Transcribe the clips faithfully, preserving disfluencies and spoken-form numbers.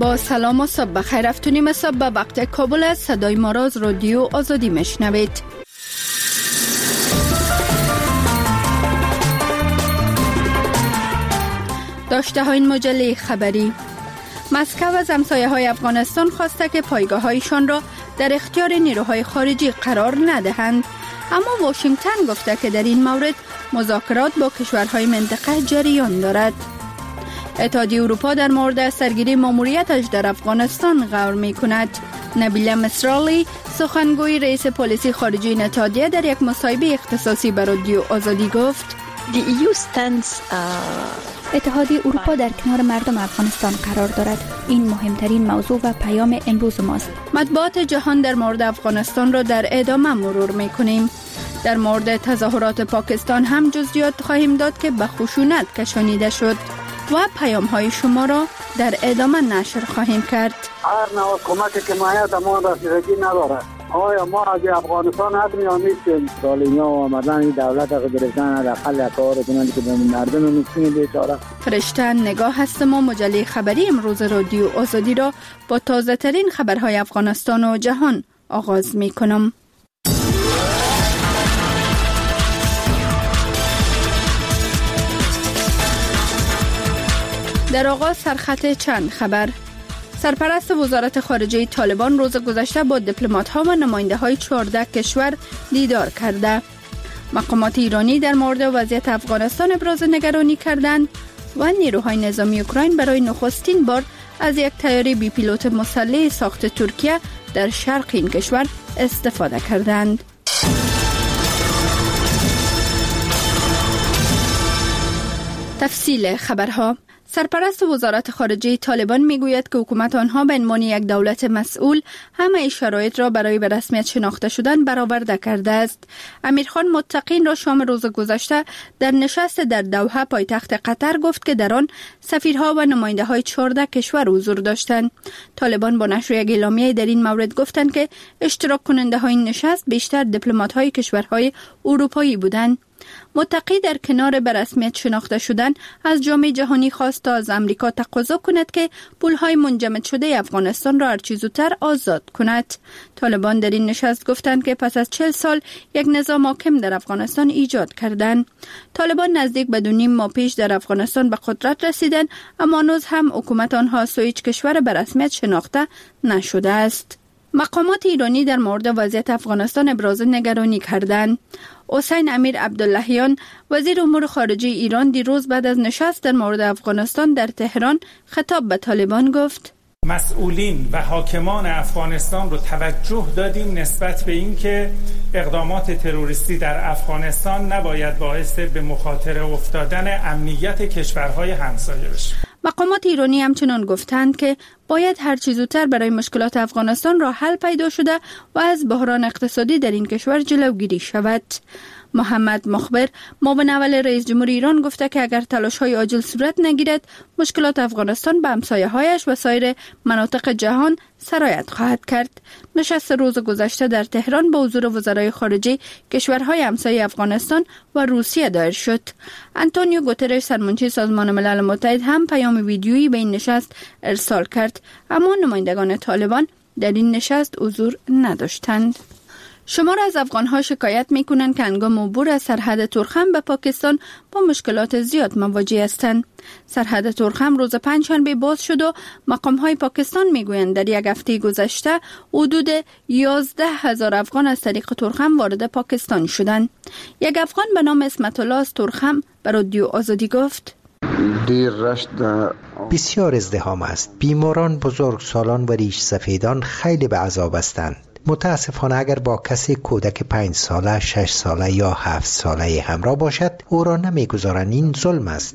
با سلام و صبح بخیر. افتونیم صبح به وقت کابل است. صدای ما را از رادیو آزادی میشنوید. داشته های این مجله خبری: مسکو از همسایه های افغانستان خواسته که پایگاه هایشان را در اختیار نیروهای خارجی قرار ندهند، اما واشنگتن گفته که در این مورد مذاکرات با کشورهای منطقه جریان دارد. اتحادیه اروپا در مورد سرگیری ماموریتش در افغانستان غور می کند. نبیله مصرالی، سخنگوی رئیس پلیسی خارجی این اتحادیه، در یک مصاحبه اختصاصی بر رادیو آزادی گفت: اتحادیه اروپا در کنار مردم افغانستان قرار دارد. این مهمترین موضوع و پیام امروز ماست. مطبوعات جهان در مورد افغانستان را در ادامه مرور می کنیم. در مورد تظاهرات پاکستان هم جزئیات خواهیم داد که به خشونت کشانیده شد و پیام های شما را در ادامه نشر خواهیم کرد. هر نوع کمکی که مایه ما رسیدگی نداره. آیا ما از افغانستان حتمی یا نیستیم؟ سالینیا و آمدن دولت را گرفتن در حل کار کنند که به مردم مسکین بیچاره. فرشته نگاه هست. ما مجله خبری امروز رادیو آزادی را با تازه ترین خبرهای افغانستان و جهان آغاز می کنم. در آغاز سرخط چند خبر. سرپرست وزارت خارجه طالبان روز گذشته با دیپلمات‌ها و نماینده‌های چهارده کشور دیدار کرده. مقامات ایرانی در مورد وضعیت افغانستان ابراز نگرانی کردند و نیروهای نظامی اوکراین برای نخستین بار از یک طیاره بی پیلوت مسلح ساخت ترکیه در شرق این کشور استفاده کردند. تفصیل خبرها. سرپرست وزارت خارجه طالبان میگوید که حکومت آنها به عنوان یک دولت مسئول همه شرایط را برای به رسمیت شناخته شدن برآورده کرده است. امیرخان متقین را شام روز گذشته در نشست در دوحه پایتخت قطر گفت که در آن سفیرها و نماینده های چهارده کشور حضور داشتند. طالبان با نشر یک اعلامیه در این مورد گفتند که اشتراک کننده های این نشست بیشتر دیپلمات های کشورهای اروپایی بودند. متقی در کنار به رسمیت شناخته شدن از جامعه جهانی خواست تا از امریکا تقاضا کند که پولهای منجمد شده افغانستان را هرچه زودتر آزاد کند. طالبان در این نشست گفتند که پس از چهل سال یک نظام حاکم در افغانستان ایجاد کردند. طالبان نزدیک به دو نیم ماه پیش در افغانستان به قدرت رسیدند، اما هنوز هم حکومت آنها از هیچ کشور به رسمیت شناخته نشده است. مقامات ایرانی در مورد وضعیت افغانستان ابراز نگرانی کردند. حسین امیر عبداللهیان، وزیر امور خارجه ایران، دیروز بعد از نشست در مورد افغانستان در تهران خطاب به طالبان گفت: مسئولین و حاکمان افغانستان رو توجه دادیم نسبت به اینکه اقدامات تروریستی در افغانستان نباید باعث به مخاطره افتادن امنیت کشورهای همسایه بشه. مقامات ایرانی همچنان گفتند که باید هر چه زودتر برای مشکلات افغانستان راه حل پیدا شده و از بحران اقتصادی در این کشور جلوگیری شود. محمد مخبر، معاون اول رئیس جمهور ایران، گفته که اگر تلاش‌های عاجل صورت نگیرد، مشکلات افغانستان به همسایه‌هایش و سایر مناطق جهان سرایت خواهد کرد. نشست روز گذشته در تهران با حضور وزرای خارجه کشورهای همسایه افغانستان و روسیه دایر شد. آنتونیو گوترش، سرمنشی سازمان ملل متحد، هم پیام ویدیویی به این نشست ارسال کرد، اما نمایندگان طالبان در این نشست حضور نداشتند. شمار از افغان‌ها شکایت می‌کنند که هنگام عبور از سرحد تورخم به پاکستان با مشکلات زیاد مواجه هستند. سرحد تورخم روز پنجشنبه باز شد و مقام‌های پاکستان می‌گویند در یک هفته گذشته حدود یازده هزار افغان از طریق تورخم وارد پاکستان شدند. یک افغان به نام اسمت الله از تورخم به رادیو آزادی گفت: بسیار ازدحام است. بیماران، بزرگسالان و ریش سفیدان خیلی به عذاب هستند. متاسفانه اگر با کسی کودک پنج ساله، شش ساله یا هفت ساله همراه باشد، او را نمیگذارند. این ظلم است.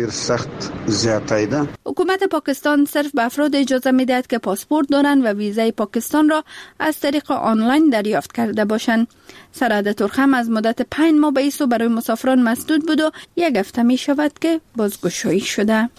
حکومت پاکستان صرف به افراد اجازه میدهد که پاسپورت دارند و ویزای پاکستان را از طریق آنلاین دریافت کرده باشند. سرحد تورخم از مدت پنج ماه به ایسو برای مسافران مسدود بود و یک هفته می شود که بازگشایی شده.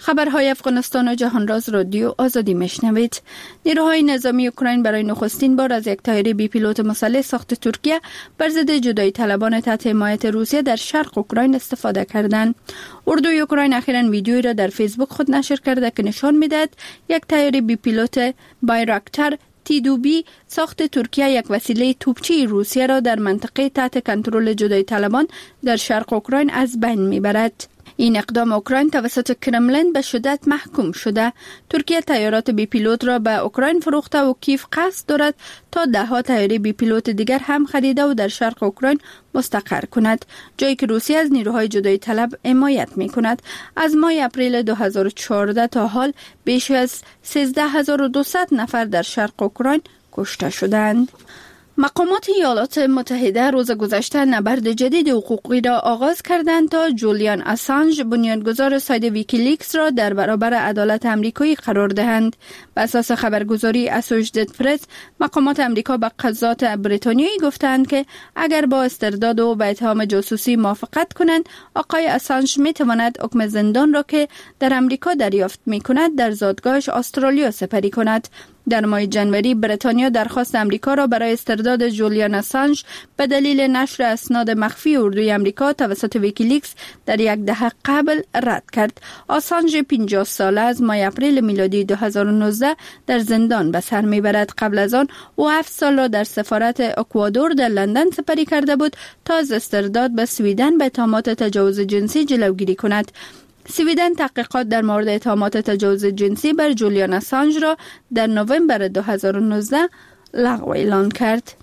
خبرهای افغانستان و جهانراز رادیو آزادی میشنوید. نیروهای نظامی اوکراین برای نخستین بار از یک طیاره بی پیلوت مسلح ساخت ترکیه بر ضد جدایی طلبان تحت حمایت روسیه در شرق اوکراین استفاده کردند. اردوی اوکراین اخیراً ویدیویی را در فیسبوک خود نشر کرده که نشان میدهد یک طیاره بی پیلوت بایراکتار تی دو بی ساخت ترکیه یک وسیله توپچی روسیه را در منطقه تحت کنترل جدایی طلبان در شرق اوکراین از بین میبرد. این اقدام اوکراین توسط کرملین به شدت محکوم شده. ترکیه طیارات بی پیلوت را به اوکراین فروخته و کیف قصد دارد تا ده ها طیاره بی پیلوت دیگر هم خریده و در شرق اوکراین مستقر کند، جایی که روسیه از نیروهای جدایی طلب حمایت می کند. از ماه اپریل دو هزار و چهارده تا حال بیش از سیزده هزار و دویست نفر در شرق اوکراین کشته شدند. مقامات ایالات متحده روز گذشته نبرد جدید حقوقی را آغاز کردند تا جولیان اسانژ بنیانگذار سایت ویکیلیکس را در برابر عدالت آمریکایی قرار دهند. بر اساس خبرگزاری اسوشییتد پرس، مقامات آمریکا به قضات بریتانیایی گفتند که اگر با استرداد و به اتهام جاسوسی موافقت کنند، آقای اسانژ می تواند حکم زندان را که در آمریکا دریافت می کند در زادگاهش استرالیا سپری کند. در ماه جنوری بریتانیا درخواست امریکا را برای استرداد جولیان اسانژ به دلیل نشر اسناد مخفی اردوی امریکا توسط ویکیلیکس در یک دهه قبل رد کرد. اسانژ پنجاه ساله از ماه اپریل میلادی دو هزار و نوزده در زندان به سر میبرد. قبل از آن او هفت سال را در سفارت اکوادور در لندن سپری کرده بود تا از استرداد به سویدن به اتهامات تجاوز جنسی جلوگیری کند. سویدن تحقیقات در مورد اتهامات تجاوز جنسی بر جولیان اسانژ را در نوامبر دو هزار و نوزده لغو اعلان کرد.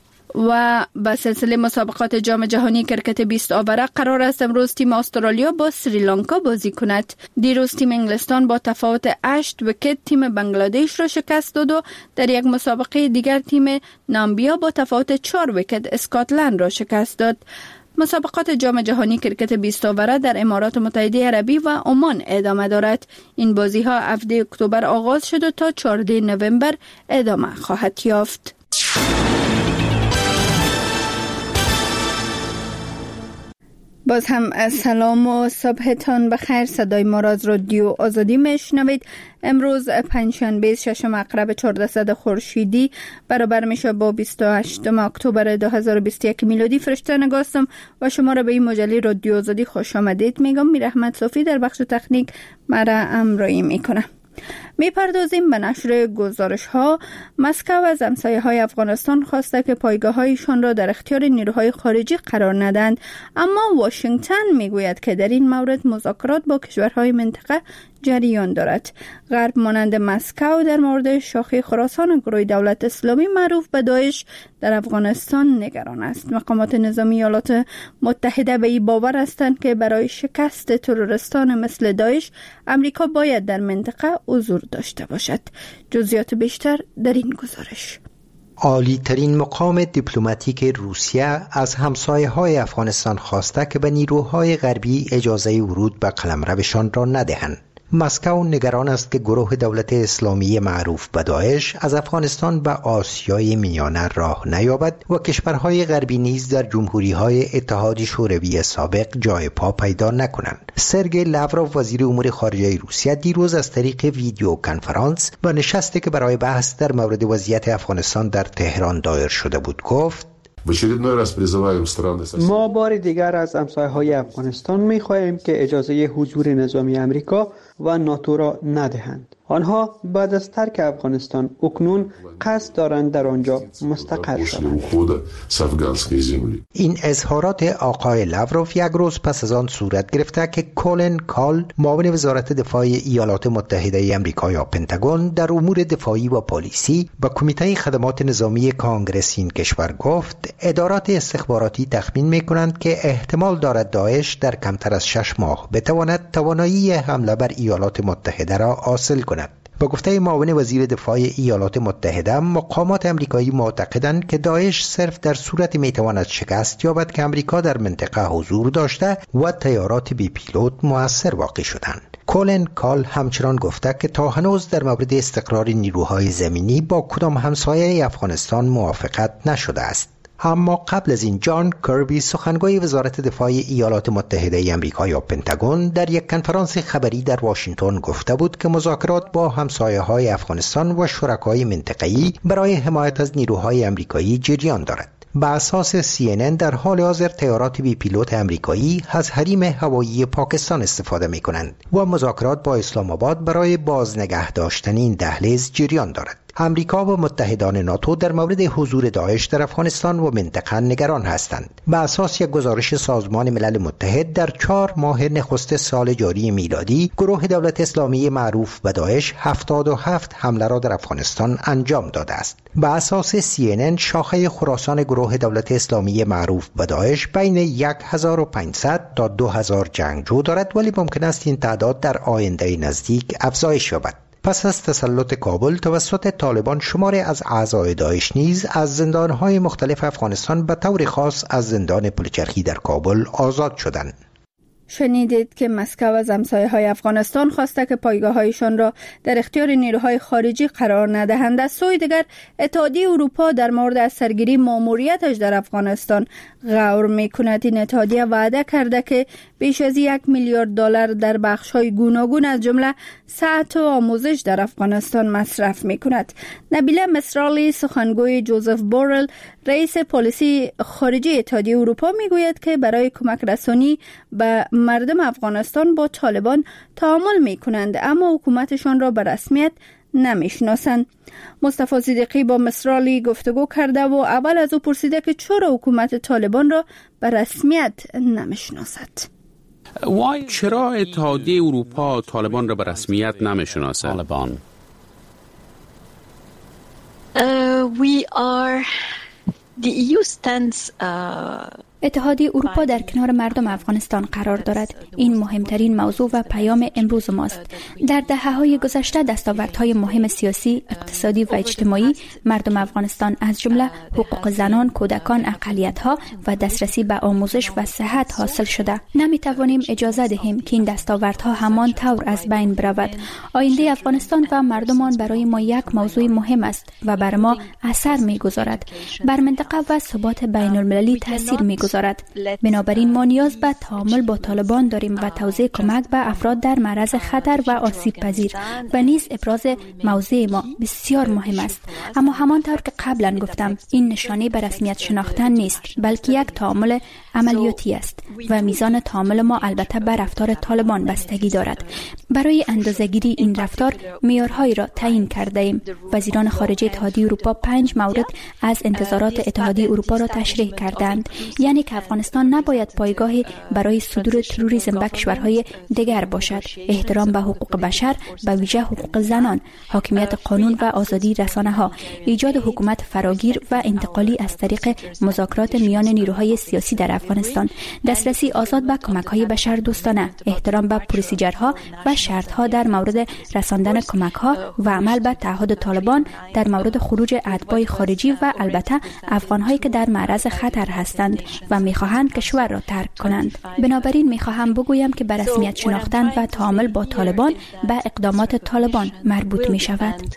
و به سلسله مسابقات جام جهانی کرکت بیست آوره قرار است امروز تیم استرالیا با سریلانکا بازی کند. دیروز تیم انگلستان با تفاوت هشت ویکت تیم بنگلادش را شکست داد و در یک مسابقه دیگر تیم نامبیا با تفاوت چهار ویکت اسکاتلند را شکست داد. مسابقات جام جهانی کرکت بیست آوره در امارات متحده عربی و عمان ادامه دارد. این بازی ها هفده اکتبر آغاز شد و تا چهارده نوامبر ادامه خواهد یافت. باز هم سلام و صبحتان بخیر. صدای ما را از رادیو آزادی میشنوید. امروز پنجشنبه ششم عقرب چهاردهصد خورشیدی برابر میشه با بیست و هشتم اکتبر دو هزار و بیست و یک میلادی. فرشته نگاستم و شما را به این مجله رادیو آزادی خوش آمدید میگم. میرحمت صوفی در بخش تکنیک مرا امرائی میکنه. میپردازیم به نشر گزارش ها. مسکو از همسایه های افغانستان خواسته که پایگاه هایشان را در اختیار نیروهای خارجی قرار ندهند، اما واشنگتن میگوید که در این مورد مذاکرات با کشورهای منطقه جریان دارد. غرب مانند مسکو در مورد شاخه خراسان گروه دولت اسلامی معروف به داعش در افغانستان نگران است. مقامات نظامی ایالات متحده به این باور هستند که برای شکست تروریستان مثل داعش امریکا باید در منطقه حضور داشته باشد. جزئیات بیشتر در این گزارش. عالی ترین مقام دیپلماتیک روسیه از همسایه های افغانستان خواسته که به نیروهای غربی اجازه ورود به قلمروشان را ندهند. مسکو نگران است که گروه دولت اسلامی معروف به داعش از افغانستان به آسیای میانه راه نیابد و کشورهای غربی نیز در جمهوری‌های اتحاد شوروی سابق جای پا پیدا نکنند. سرگئی لاوروف وزیر امور خارجه روسیه دیروز از طریق ویدیو کنفرانس و نشستی که برای بحث در مورد وضعیت افغانستان در تهران دایر شده بود گفت: ما بار دیگر از همسایه‌های افغانستان می‌خواهیم که اجازه حضور نظامی آمریکا و ناتو را ندهند. آنها بعد از ترک افغانستان اکنون قصد دارند در آنجا مستقر شوند. این اظهارات آقای لاوروف یک روز پس از آن صورت گرفته که کولن کال معاون وزارت دفاع ایالات متحده آمریکا یا پنتاگون در امور دفاعی و پلیسی به کمیته خدمات نظامی کانگرس این کشور گفت ادارات استخباراتی تخمین می‌کنند که احتمال دارد داعش در کمتر از شش ماه بتواند توانایی حمله بر ایالات متحده را حاصل کند. با گفته معاون وزیر دفاع ایالات متحده، مقامات آمریکایی معتقدند که داعش صرف در صورت میتواند شکست یابد که آمریکا در منطقه حضور داشته و طیارات بی پیلوت مؤثر واقع شدند. کولن کال همچنان گفته که تا هنوز در مورد استقرار نیروهای زمینی با کدام همسایه افغانستان موافقت نشده است. اما قبل از این جان کربی سخنگوی وزارت دفاع ایالات متحده آمریکا یا پنتاگون در یک کنفرانس خبری در واشنگتن گفته بود که مذاکرات با همسایه‌های افغانستان و شرکای منطقه‌ای برای حمایت از نیروهای آمریکایی جریان دارد. به اساس سی ان ان در حال حاضر طیارات بی پیلوت آمریکایی از حریم هوایی پاکستان استفاده می کنند و مذاکرات با اسلام آباد برای بازنگه داشتن این دهلیز جریان دارد. آمریکا و متحدان ناتو در مورد حضور داعش در افغانستان و منطقه نگران هستند. به اساس یک گزارش سازمان ملل متحد در چهار ماه نخست سال جاری میلادی، گروه دولت اسلامی معروف به داعش هفتاد و هفت حمله را در افغانستان انجام داده است. به اساس سی ان ان شاخه خراسان گروه دولت اسلامی معروف به داعش بین هزار و پانصد تا دو هزار جنگجو دارد، ولی ممکن است این تعداد در آینده نزدیک افزایش یابد. پس از تسلط کابل توسط طالبان شماری از اعضای داعش نیز از زندانهای مختلف افغانستان به طور خاص از زندان پلچرخی در کابل آزاد شدند. شنیدید که مسکو از همسایه‌های افغانستان خواسته که پایگاه‌هایشان را در اختیار نیروهای خارجی قرار ندهند. از سوی دیگر اتحادیه اروپا در مورد از سرگیری ماموریتش در افغانستان غور می‌کند. این اتحادیه وعده کرده که بیش از یک میلیارد دلار در بخش‌های گوناگون از جمله صحت و آموزش در افغانستان مصرف می‌کند. نبیله مصرالی سخنگوی جوزف بورل رئیس پالیسی خارجی اتحادیه اروپا می‌گوید که برای کمک رسانی به مردم افغانستان با طالبان تعامل می‌کنند، اما حکومتشان را به رسمیت نمی‌شناسند. مصطفی صدیقی با مصرالی گفتگو کرده و اول از او پرسیده که چرا حکومت طالبان را به رسمیت نمی‌شناسد. چرا اتحادیه اروپا طالبان را به رسمیت نمی‌شناسد؟ طالبان uh, we are the E U stands uh... اتحادیه اروپا در کنار مردم افغانستان قرار دارد. این مهمترین موضوع و پیام امروز ماست. در دهه‌های گذشته دستاوردهای مهم سیاسی، اقتصادی و اجتماعی مردم افغانستان از جمله حقوق زنان، کودکان، اقلیت‌ها و دسترسی به آموزش و صحت حاصل شده. نمی‌توانیم اجازه دهیم که این دستاوردها همان طور از بین برود. آینده افغانستان و مردمان برای ما یک موضوع مهم است و بر ما اثر می‌گذارد. بر منطقه و ثبات بین‌المللی تاثیر می‌گذارد. بنابراین ما نیاز به تعامل با طالبان داریم و توزیع کمک به افراد در معرض خطر و آسیب پذیر و نیز ابراز موضع ما بسیار مهم است. اما همانطور که قبلا گفتم، این نشانه به رسمیت شناختن نیست، بلکه یک تعامل عملیاتی است و میزان تعامل ما البته بر رفتار طالبان بستگی دارد. برای اندازه‌گیری این رفتار معیارهایی را تعیین کرده ایم. وزیران خارجه اتحادیه اروپا پنج مورد از انتظارات اتحادیه اروپا را تشریح کردند، یعنی که افغانستان نباید پایگاهی برای صدور تروریسم به کشورهای دیگر باشد، احترام به حقوق بشر به ویژه حقوق زنان، حاکمیت قانون و آزادی رسانه‌ها، ایجاد حکومت فراگیر و انتقالی از طریق مذاکرات میان نیروهای سیاسی در افغانستان، دسترسی آزاد به کمک‌های بشر دوستانه، احترام به پروسیجرها و شرط‌ها در مورد رساندن کمک‌ها و عمل به تعهد طالبان در مورد خروج اتباع خارجی و البته افغان‌هایی که در معرض خطر هستند و می‌خواهند کشور را ترک کنند. بنابراین می‌خواهم بگویم که به رسمیت شناختن و تعامل با طالبان به اقدامات طالبان مربوط می‌شود.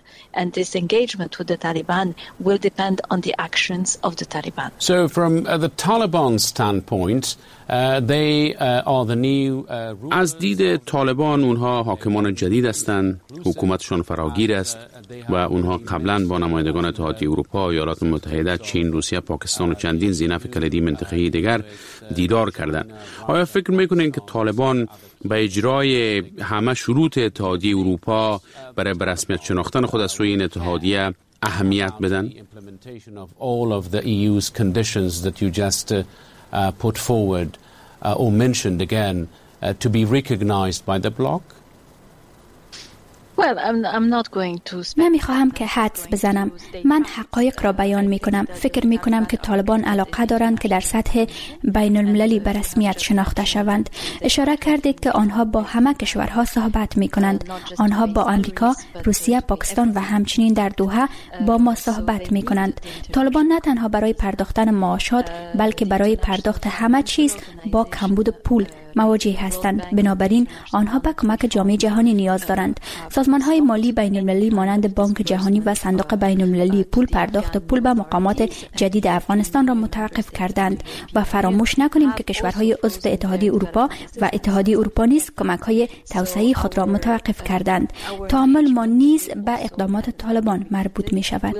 So from uh, the Taliban standpoint, uh, they uh, are the new uh, از دید طالبان اونها حاکمان جدید هستند، حکومتشون فراگیر است و اونها قبلا با نمایندگان اتحادیه اروپا، ایالات متحده، چین، روسیه، پاکستان و چندین ذینف کلیدی منطقه‌ای دیگر دیدار کردند. آیا فکر میکنین که طالبان به اجرای همه شروط اتحادیه اروپا برای به رسمیت شناختن خود از سوی این اتحادیه اهمیت بدن؟ all of the E U's conditions that you just uh, uh, put forward uh, or mentioned again uh, to be recognized by the bloc? Well, I'm, I'm not going to... نمیخواهم که حدس بزنم. من حقایق را بیان میکنم. فکر میکنم که طالبان علاقه دارند که در سطح بین المللی به رسمیت شناخته شوند. اشاره کردید که آنها با همه کشورها صحبت میکنند. آنها با آمریکا، روسیه، پاکستان و همچنین در دوحه با ما صحبت میکنند. طالبان نه تنها برای پرداختن معاشات بلکه برای پرداخت همه چیز با کمبود پول مواجه هستند. بنابراین آنها به کمک جامعه جهانی نیاز دارند. سازمان سازمان‌های مالی بین‌المللی مانند بانک جهانی و صندوق بین‌المللی پول پرداخت پول به مقامات جدید افغانستان را متوقف کردند و فراموش نکنیم که کشورهای عضو اتحادیه اروپا و اتحادیه اروپا نیز کمک‌های توسعه‌ای خود را متوقف کردند. تعامل ما نیز به اقدامات طالبان مربوط می‌شود.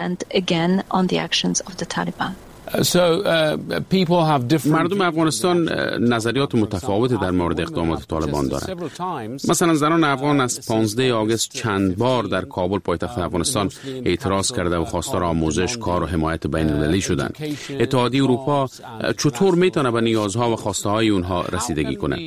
So, uh, people have different... مردم افغانستان نظریات متفاوت در مورد اقدامات طالبان دارند. مثلا زنان افغان از پانزده آگوست چند بار در کابل پایتخت افغانستان اعتراض کرده و خواستار آموزش، کار و حمایت بین‌المللی شدند. اتحادیه اروپا چطور میتونه به نیازها و خواسته های اونها رسیدگی کنه؟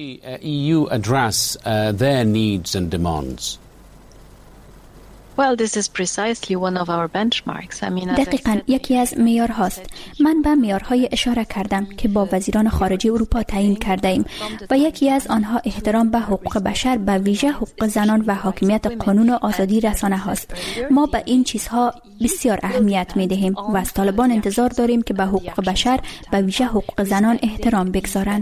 Well, this is precisely one of our benchmarks. I mean, دقیقاً یکی از معیارهاست. من به معیارهای اشاره کردم که با وزیران خارجه اروپا تعیین کرده ایم و یکی از آنها احترام به حقوق بشر، به ویژه حقوق زنان و حاکمیت قانون و آزادی رسانه هاست. ما به این چیزها بسیار اهمیت می دهیم و از طالبان انتظار داریم که به حقوق بشر، به ویژه حقوق زنان احترام بگذارند.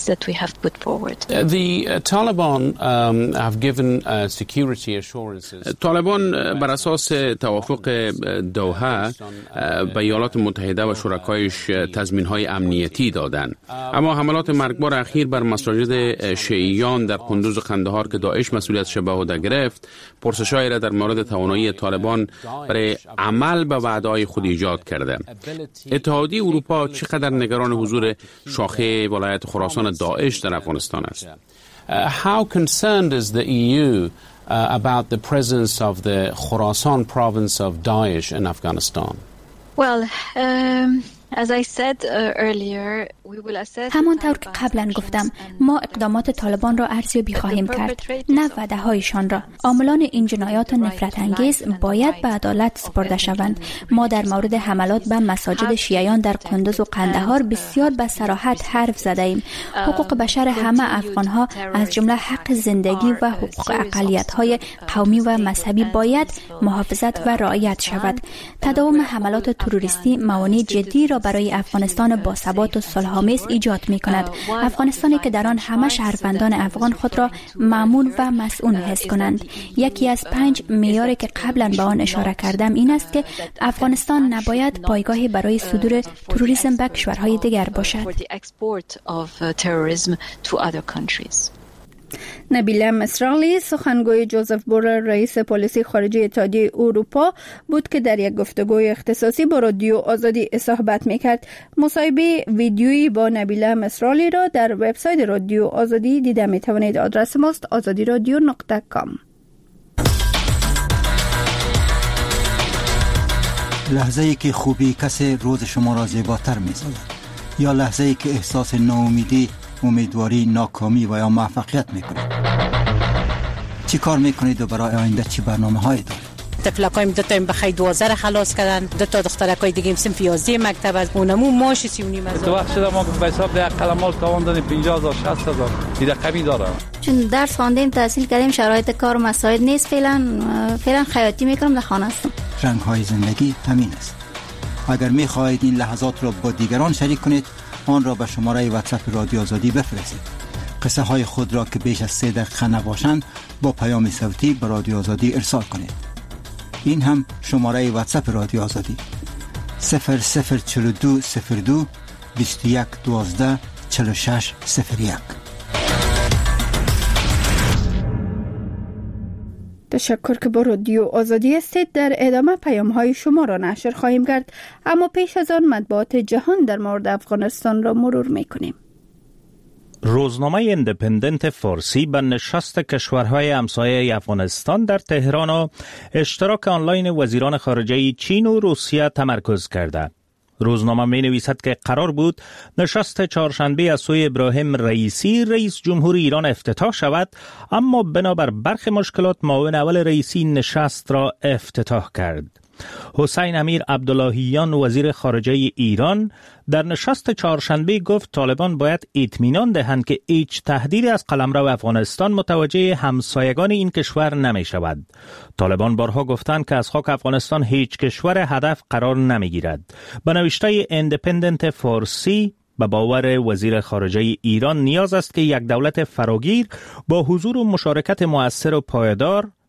طالبان بر اساس توافق دوحه به ایالات متحده و شرکایش تضمین‌های امنیتی دادند، اما حملات مرگبار اخیر بر مساجد شیعیان در قندوز و قندهار که داعش مسئولیتش به عهده گرفت، پرسش‌هایی را در مورد توانایی طالبان برای عمل به وعده‌های خود ایجاد کرده. اتحادیه اروپا چقدر نگران حضور شاخه ولایت خراسان داعش در افغانستان است؟ How concerned is the E U Uh, about the presence of the Khorasan province of Daesh in Afghanistan? Well, um, as I said uh, earlier, we will assess. همانطور که قبلا گفتم، ما اقدامات طالبان را ارزیابی خواهیم کرد، نه وعده‌هایشان را. عاملان این جنایات نفرت انگیز باید به عدالت سپرده شوند. ما در مورد حملات به مساجد شیعیان در قندوز و قندهار بسیار به صراحت حرف زده ایم. حقوق بشر همه افغان‌ها از جمله حق زندگی و حقوق اقلیت‌های قومی و مذهبی باید محافظت و رعایت شود. تداوم حملات تروریستی موانع جدی را برای افغانستان با ثبات و صلح‌آمیز ایجاد می‌کند. افغانستانی که در آن همه شهروندان افغان خود را مأمون و مسئول حس کنند. یکی از پنج معیاری که قبلا به آن اشاره کردم این است که افغانستان نباید پایگاهی برای صدور تروریسم به کشورهای دیگر باشد. نبیله مصرالی، سخنگوی جوزف بورل رئیس پلیسی خارجی اتحادیه اروپا بود که در یک گفتگوی اختصاصی با رادیو آزادی صحبت میکرد. مصاحبه ویدیویی با نبیله مصرالی را در وبسایت رادیو آزادی دیده میتوانید. آدرس ماست آزادی رادیو نقطه کام. لحظه ای که خوبی کسی روز شما را زیباتر می‌سازد، یا لحظه ای که احساس ناامیدی، امیدواری، ناکامی و یا موفقیت میکنید. چی کار میکنید و برای آینده چی برنامه هایی دارید؟ تفلقایم دو تا بخی دوازده را خلاص کردن، دو تا دخترکای دیگه هم صنف یازده مکتب از اونمو ماش سی و نیم هزار. تو وقت شده ما به حساب ده قلمال تاوان دادیم پنجاه هزار شصت هزار دیده کمی داره. چون درس خواندیم تحصیل کردیم شرایط کار و مساعد نیست، فعلا فعلا خیاطی میکنم، در خانه هستم. رنگ های زندگی همین است. اگر میخواهید این لحظات را با دیگران شریک کنید، آن را به شماره واتساپ رادیو آزادی بفرستید. قصه های خود را که بیش از سه دقیقه نباشند با پیام صوتی به رادیو آزادی ارسال کنید. این هم شماره واتساپ رادیو آزادی صفر صفر چهل و دو صفر دو بیست و یک دوازده چهل و شش صفر یک. تشکر که با رادیو آزادی هستید. در ادامه پیام های شما را نشر خواهیم کرد، اما پیش از آن مطبوعات جهان در مورد افغانستان را مرور میکنیم. روزنامه ایندیپندنت فارسی به نشست کشورهای همسایه افغانستان در تهران و اشتراک آنلاین وزیران خارجه چین و روسیه تمرکز کرده. روزنامه می نویسد که قرار بود نشست چهارشنبه از سوی ابراهیم رئیسی رئیس جمهور ایران افتتاح شود، اما بنابر برخی مشکلات معاون اول رئیسی نشست را افتتاح کرد. حسین امیر عبداللهیان وزیر خارجه ایران در نشست چهارشنبه گفت طالبان باید اطمینان دهند که هیچ تهدیدی از قلمرو افغانستان متوجه همسایگان این کشور نمی شود. طالبان بارها گفتند که از خاک افغانستان هیچ کشور هدف قرار نمی گیرد. به نوشته ایندیپندنت فارسی، به باور وزیر خارجه ایران نیاز است که یک دولت فراگیر با حضور و مشارکت مؤثر و پایدار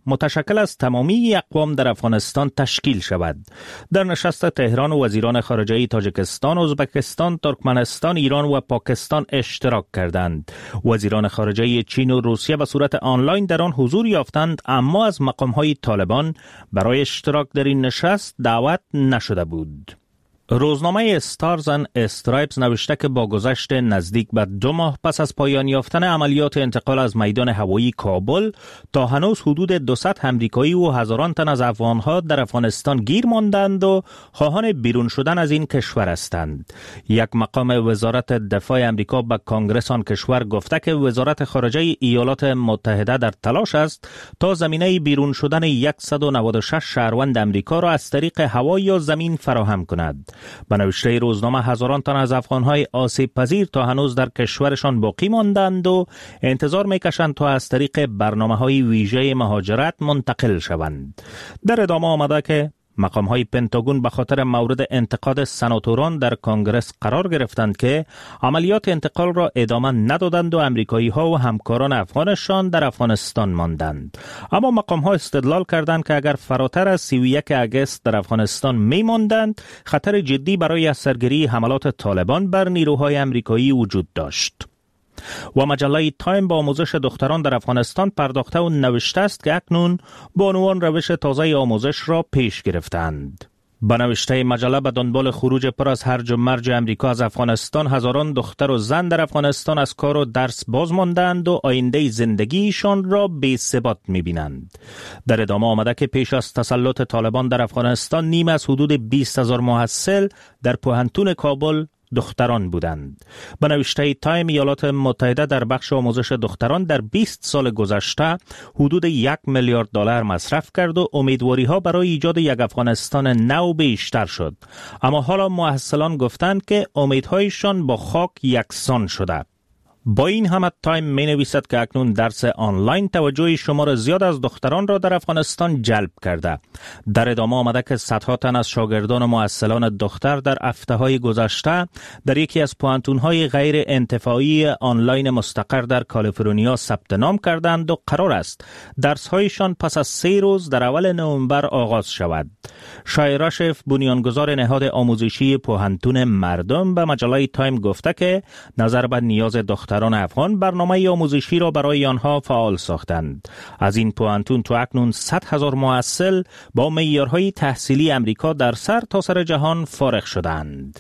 متشکل از تمامی اقوام در افغانستان تشکیل شود. در نشست تهران وزیران خارجه تاجیکستان، ازبکستان، ترکمنستان، ایران و پاکستان اشتراک کردند. وزیران خارجه چین و روسیه به صورت آنلاین در آن حضور یافتند، اما از مقام‌های طالبان برای اشتراک در این نشست دعوت نشده بود. روزنامه استارز اند استرایپز نوشته که با گذشت نزدیک به دو ماه پس از پایان یافتن عملیات انتقال از میدان هوایی کابل، تا هنوز حدود دویست امریکایی و هزاران تن از افغانها در افغانستان گیر ماندند و خواهان بیرون شدن از این کشور هستند. یک مقام وزارت دفاع امریکا به کانگرس آن کشور گفته که وزارت خارجه ایالات متحده در تلاش است تا زمینه بیرون شدن صد و نود و شش شهروند امریکا را از طریق هوا یا زمین فراهم کند. به نوشته روزنامه هزاران تن از افغانهای آسیب پذیر تا هنوز در کشورشان باقی ماندند و انتظار میکشند تا از طریق برنامه‌های ویژه مهاجرت منتقل شوند. در ادامه آمده که مقام‌های پنتاگون به خاطر مورد انتقاد سناتوران در کانگرس قرار گرفتند که عملیات انتقال را ادامه ندادند و امریکایی‌ها و همکاران افغانشان در افغانستان ماندند. اما مقام‌ها استدلال کردند که اگر فراتر از سی و یک آگوست در افغانستان می‌ماندند، خطر جدی برای سرگیری حملات طالبان بر نیروهای امریکایی وجود داشت. و مجله تایم با آموزش دختران در افغانستان پرداخته و نوشته است که اکنون بانوان روش تازه آموزش را پیش گرفتند. به نوشته مجله به دنبال خروج پر از هرج و مرج امریکا از افغانستان، هزاران دختر و زن در افغانستان از کار و درس باز ماندند و آینده زندگیشان را بی ثبات می‌بینند. در ادامه آمده که پیش از تسلط طالبان در افغانستان، نیم از حدود بیست هزار محصل در پوهنتون کابل دختران بودند. به نوشته تایم، ایالات متحده در بخش آموزش دختران در بیست سال گذشته حدود یک میلیارد دلار مصرف کرد و امیدواری ها برای ایجاد یک افغانستان نو بیشتر شد. اما حالا محصلان گفتند که امیدهایشان با خاک یکسان شده. با این همه تایم می نویسد که اکنون درس آنلاین توجه شمار زیاد از دختران را در افغانستان جلب کرده. در ادامه آمده که صدها تن از شاگردان و محصلان دختر در هفته‌های گذشته در یکی از پوهنتون‌های غیر انتفاعی آنلاین مستقر در کالیفرنیا ثبت نام کردند و قرار است درس‌هایشان پس از سه روز در اول نوامبر آغاز شود. شایرا شف، بنیانگذار نهاد آموزشی پوهنتون مردم، به مجله تایم گفته که نظر به نیاز دختر افغان برنامه آموزشی را برای آنها فعال ساختند. از این پوهنتون تو اکنون صد هزار محصل با معیارهای تحصیلی امریکا در سر تا سر جهان فارغ شدند.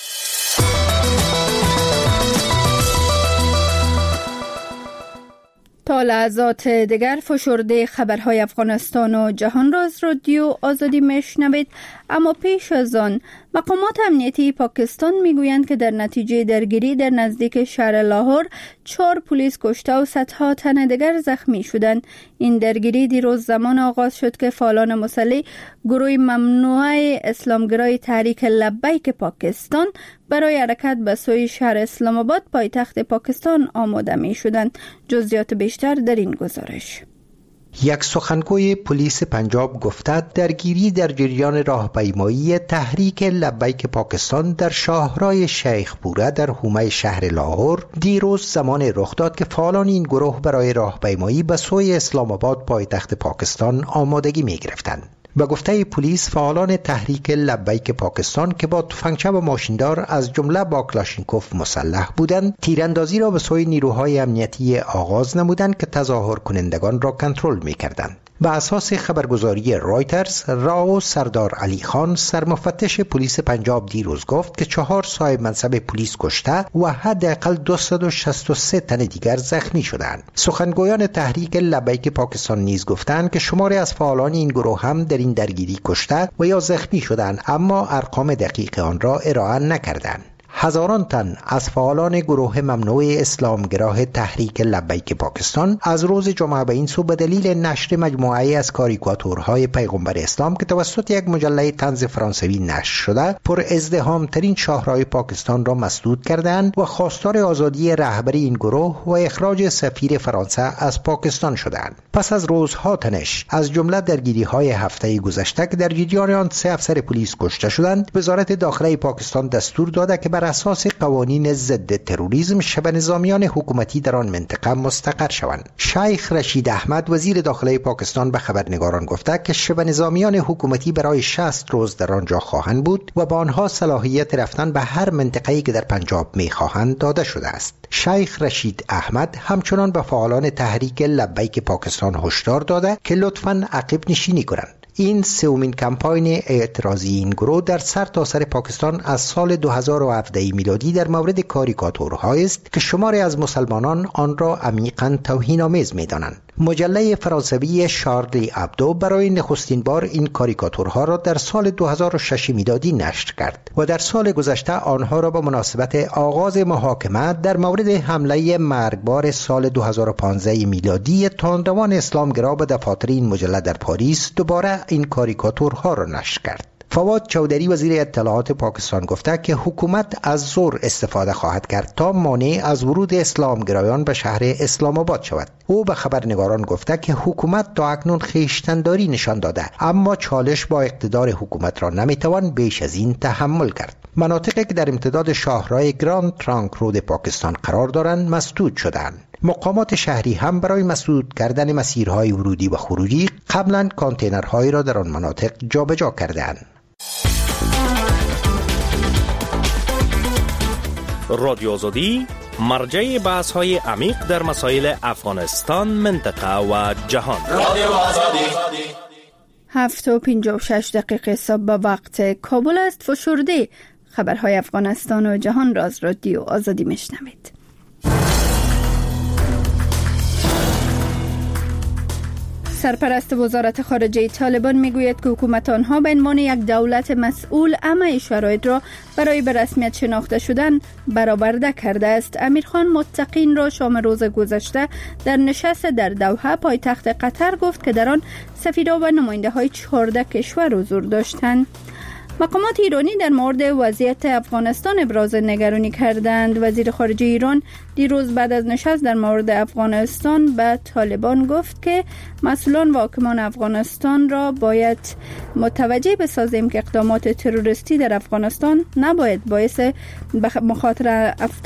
تا لحظات دیگر فشرده خبرهای افغانستان و جهان را از رادیو آزادی میشنوید. اما پیش از آن، مقامات امنیتی پاکستان میگویند که در نتیجه درگیری در نزدیک شهر لاهور چهار پلیس کشته و صدها تن دیگر زخمی شدند. این درگیری دیروز زمان آغاز شد که فعالان مسلح گروه ممنوعه اسلامگرای تحریک لبیک پاکستان برای حرکت به سوی شهر اسلام آباد پایتخت پاکستان آماده می شدند. جزئیات بیشتر در این گزارش. یک سخنگوی پلیس پنجاب گفته درگیری در جریان راهپیمایی تحریک لبیک پاکستان در شاهراه شیخ پوره در حومه شهر لاهور دیروز زمان رخ داد که فعالان این گروه برای راهپیمایی به سوی اسلام آباد پایتخت پاکستان آمادگی می گرفتند. به گفته پلیس، فعالان تحریک لبیک پاکستان که با تفنگچه و ماشیندار از جمله با کلاشینکوف مسلح بودند، تیراندازی را به سوی نیروهای امنیتی آغاز نمودند که تظاهر کنندگان را کنترل می‌کردند. به اساس خبرگزاری رایترز، راو سردار علی خان، سرمفتش پلیس پنجاب دیروز گفت که چهار صاحب منصب پلیس کشته و حداقل دویست و شصت و سه تن دیگر زخمی شدند. سخنگویان تحریک لبیک پاکستان نیز گفتند که شماری از فعالان این گروه هم در این درگیری کشته و یا زخمی شدند، اما ارقام دقیق آن را ارائه نکردند. هزاران تن از فعالان گروه ممنوع اسلامگرای تحریک لبیک پاکستان از روز جمعه به این سو به دلیل نشر مجموعه از کاریکاتورهای پیغمبر اسلام که توسط یک مجله طنز فرانسوی نشر شده پر ازدحام ترین شاهراه پاکستان را مسدود کردند و خواستار آزادی رهبری این گروه و اخراج سفیر فرانسه از پاکستان شدند. پس از روزها تنش، از جمله درگیری های هفته گذشته که در جریان آن سه افسر پلیس کشته شدند، وزارت داخله پاکستان دستور داده که بر اساس قوانین ضد تروریسم شبه نظامیان حکومتی در آن منطقه مستقر شوند. شیخ رشید احمد وزیر داخلی پاکستان به خبرنگاران گفته که شبه نظامیان حکومتی برای شصت روز در آنجا خواهند بود و به آنها صلاحیت رفتن به هر منطقه‌ای که در پنجاب می‌خواهند داده شده است. شیخ رشید احمد همچنان به فعالان تحریک لبیک پاکستان هشدار داده که لطفاً عقب نشینی کنند. این سومین کمپاین اعتراضی این گروه در سرتاسر پاکستان از سال دو هزار و هفده میلادی در مورد کاریکاتورهایی است که شماری از مسلمانان آن را عمیقاً توهین‌آمیز می‌دانند. مجله فرانسوی شارلی ابدو برای نخستین بار این کاریکاتورها را در سال دو هزار و شش میلادی نشر کرد و در سال گذشته آنها را به مناسبت آغاز محاکمه در مورد حمله مرگبار سال دو هزار و پانزده میلادی تندروان اسلامگرا به دفاتر این مجله در پاریس دوباره این کاریکاتورها را نشر کرد. فواد چودری وزیر اطلاعات پاکستان گفته که حکومت از زور استفاده خواهد کرد تا مانع از ورود اسلامگرایان به شهر اسلام آباد شود. او به خبرنگاران گفته که حکومت تا اکنون خویشتن‌داری نشان داده، اما چالش با اقتدار حکومت را نمیتوان بیش از این تحمل کرد. مناطقی که در امتداد شاهراه گراند ترانک رود پاکستان قرار دارند مسدود شدند. مقامات شهری هم برای مسدود کردن مسیرهای ورودی و خروجی قبلا کانتینرهایی را در آن مناطق جابجا کردند. رادیو آزادی مرجع بحث های عمیق در مسائل افغانستان، منطقه و جهان. رادیو آزادی. هفت و پنجاه و شش دقیقه صبح به وقت کابل است. فشرده خبرهای افغانستان و جهان را از رادیو آزادی میشنوید. سرپرست وزارت خارجه طالبان میگوید که حکومت آنها به عنوان یک دولت مسئول همه شرایط را برای به رسمیت شناخته شدن برآورده کرده است. امیرخان متقین را شام روز گذشته در نشست در دوحه پایتخت قطر گفت که در آن سفیران و نماینده های چهارده کشور حضور داشتند. مقامات ایرانی در مورد وضعیت افغانستان ابراز نگرانی کردند. وزیر خارجه ایران دیروز بعد از نشست در مورد افغانستان به طالبان گفت که مسئولان و حاکمان افغانستان را باید متوجه بسازیم که اقدامات تروریستی در افغانستان نباید باعث مخاطره